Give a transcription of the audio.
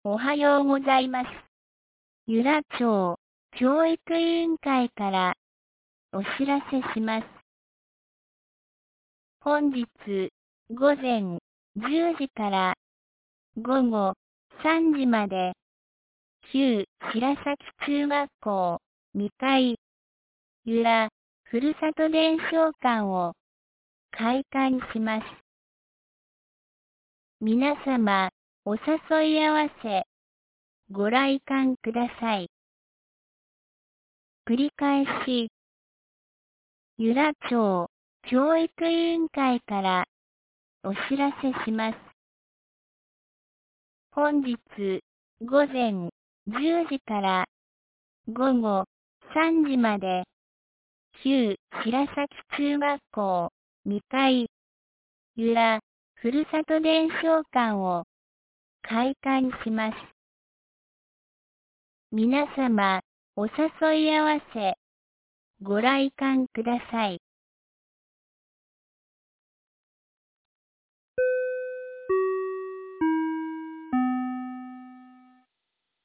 おはようございます。由良町教育委員会からお知らせします。本日午前10時から午後3時まで旧白崎中学校2階由良ふるさと伝承館を開館します。皆様お誘い合わせご来館ください。繰り返し、由良町教育委員会からお知らせします。本日午前10時から午後3時まで旧白崎中学校2階由良ふるさと伝承館を開館します。皆様お誘い合わせご来館ください。